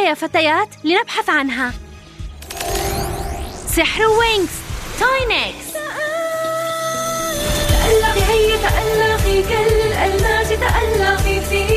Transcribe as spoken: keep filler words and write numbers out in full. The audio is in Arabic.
هيا يا فتيات لنبحث عنها. سحر وينكس توينكس. تألقي هيا تألقي كالألماس تألقي في